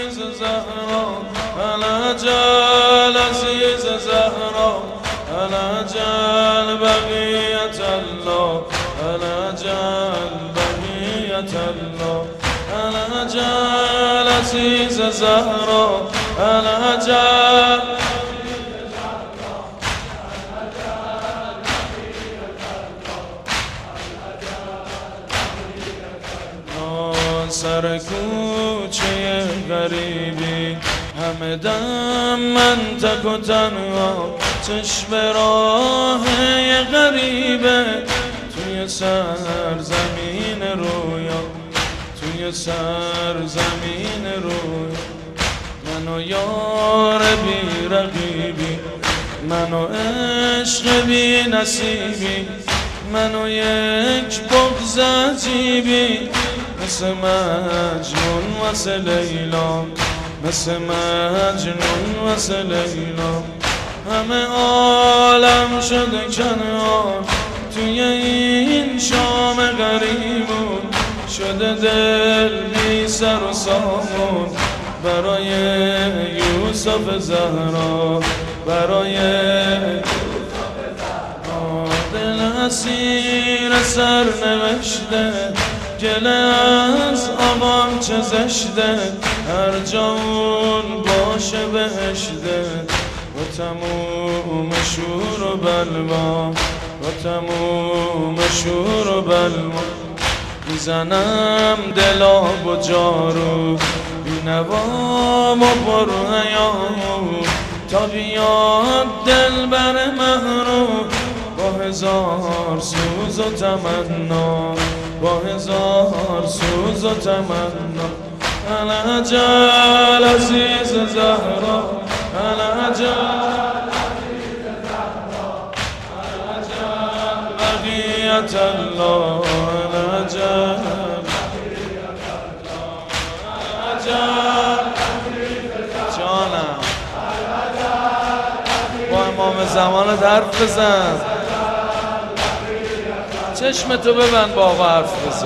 عزیز زهرا الأجل عزیز زهرا الأجل بقیت الله الأجل بقیت الله الأجل عزیز زهرا الأجل سر کوچه غریبی همه دم من تک و تنها چشم راه غریبه توی سرزمین رویا توی سرزمین رویا منو یار بی رقیبی منو عشق بی نصیبی منو یک بغض عجیبی مثل مجنون واسه لیلا مثل مجنون واسه لیلا همه عالم شده کنار توی این شام غریبون شده دل بی سر و سامون برای یوسف زهرا برای دل اسیر سر نوشته گله از آقام چه زشته هر جا اون باشه بهشته با تموم شور و بلوا با تموم شور و بلوا میزنم دلاب و جارو بینوام و پرهیامو تا بیاد دل بر محروم با هزار سوز و تمنا با هزار سوز و تمنا الأجل عزیز زهرا الأجل بقیت الله الأجل جانم با امام زمانت حرف بزن چشم تو ببند با آقا حرف بزن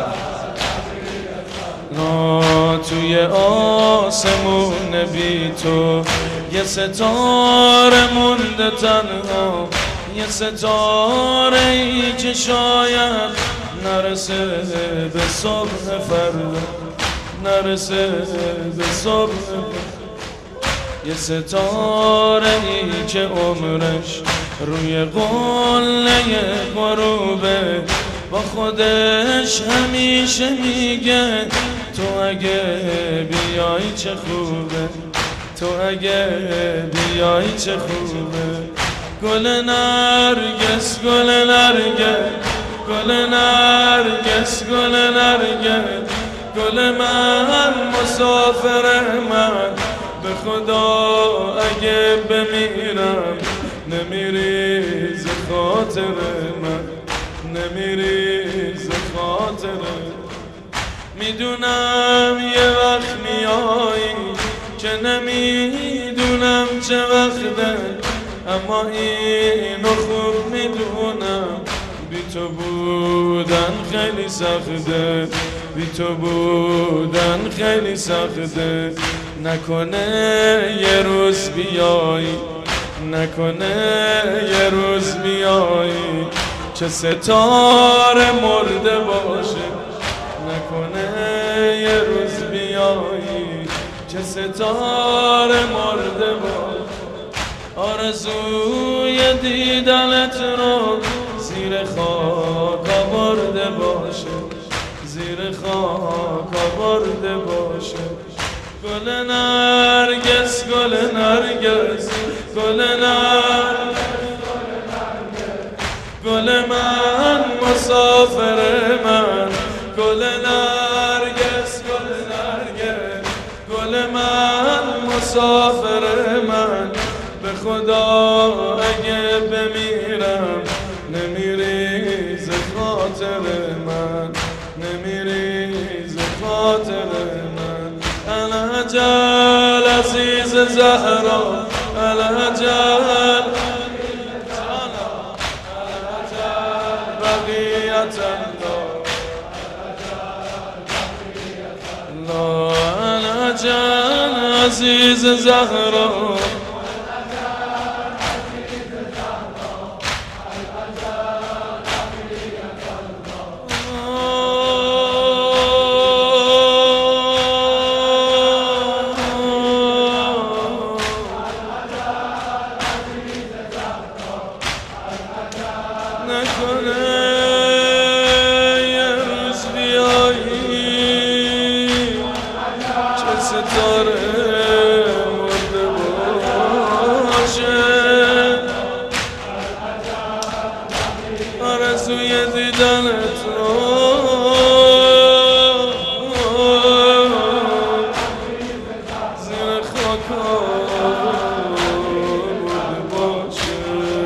توی آسمون بی تو یه ستاره مونده تنها یه ستاره ای که شاید نرسه به صبح فردا نرسه به صبح یه ستاره ای که عمرش روی قله غروبه با خودش همیشه میگه تو اگه بیای چه خوبه تو اگه بیای چه خوبه گل نرگس گل نرگس گل نرگس گل نرگس گل من مسافر من به خدا اگه بمیرم نمیری ز خاطر من نمیری ز خاطر میدونم یه وقت میایی که نمیدونم چه وقته اما اینو خوب میدونم بی تو بودن خیلی سخته بی تو بودن خیلی سخته نکنه یه روز بیایی نکنه یه روز بیایی چه ستاره مرده باشه نکنه یه روز بیایی چه ستاره مرده باشه آرزوی دیدنت رو زیر خاک آورده باشه زیر خاک آورده باشه گل نرگس گل نرگس گل نرگس گل من مسافر من گل نرگس گل نرگس گل من مسافر من به خدا اگه بمیرم نمیری ز خاطر من نمیری ز خاطر من الأجل عزیز زهرا الأجل بقیت الله الأجل عزیز زهرا نکنه یه روز بیایی چه ستاره مرده باشه آرزوی دیدنت رو زیر خاکا مرده باشه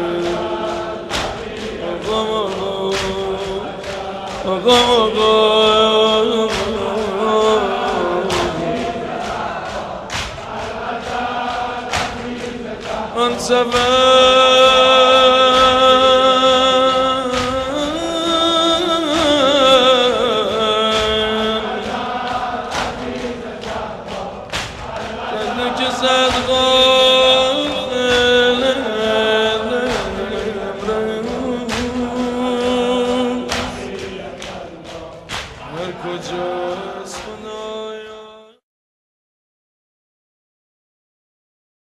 آن زمن که زد هر کجا